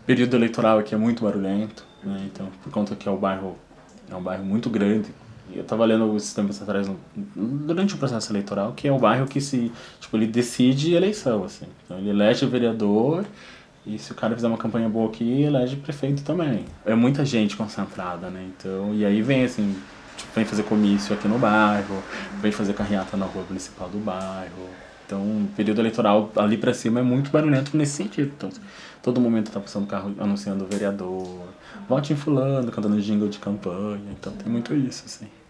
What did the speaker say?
Período eleitoral aqui é muito barulhento, né? Então, por conta que é um bairro muito grande. E eu tava lendo esses tempos atrás, durante o processo eleitoral, que é o bairro que tipo, ele decide eleição, assim. Então, ele elege o vereador e se o cara fizer uma campanha boa aqui, elege prefeito também. É muita gente concentrada, né? Então, e aí vem, assim, tipo, vem fazer comício aqui no bairro, vem fazer carreata na rua principal do bairro. Então, o período eleitoral ali pra cima é muito barulhento nesse sentido. Então, todo momento tá passando carro anunciando o vereador, vote em fulano, cantando jingle de campanha. Então, tem muito isso, assim.